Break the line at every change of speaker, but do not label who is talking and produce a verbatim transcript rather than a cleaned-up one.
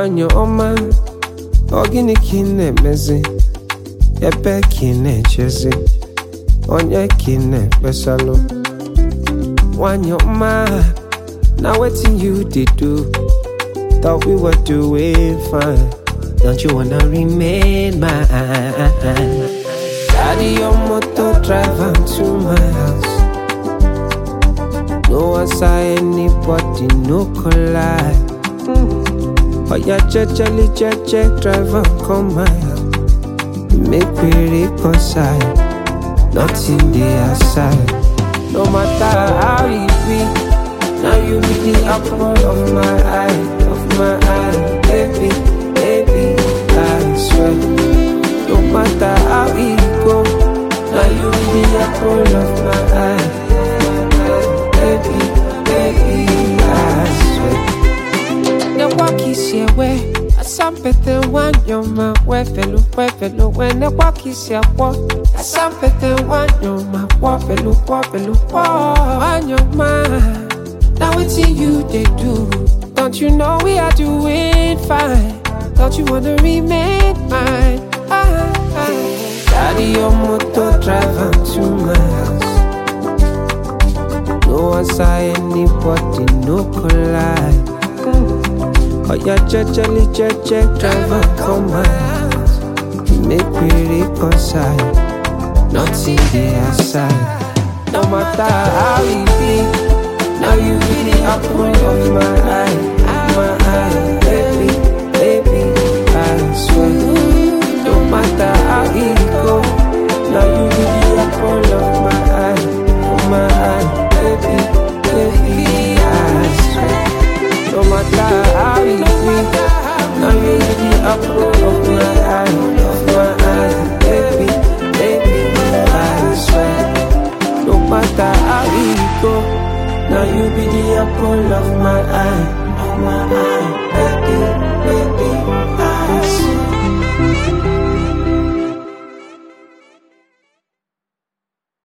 wanyo oma ogini kine mezi ebe kine chezi onye kine besalo wanyo oma. Now waiting you did do. Thought we were doing fine. Don't you wanna remain mine? Daddy, your motor drive am to my house. No one saw anybody, no collide. But yeah, jejely, jeje, drive am come my house. Make we reconcile. Nothing there outside. No matter how it be, now you be the apple of my eye, of my eye, baby, baby, I swear. No matter how it go, now you be the apple of my eye, baby, baby, I swear. The walk is your way, I something one your man, where fellow, where fellow, when the walk is your walk, I something one your man, where fellow, where fellow, one your man. Now it's you they do. Don't you know we are doing fine? Don't you wanna remain mine? Ah, ah. Daddy, your motor drive am to my house. No one saw anybody, no collide. Oh yeah, jejely, jeje, drive am come my house. Make we reconcile. Nothing there outside. No matter how it be, now you be the apple of my eye, my eye, baby, baby, I swear. No matter how it go, now you be the apple of my eye, of my eye, baby, baby, I swear. No matter how it be, now you be the apple of my eye, of my eye, baby, baby, I swear. No matter how it go, now you be the apple of my eye, of my eye.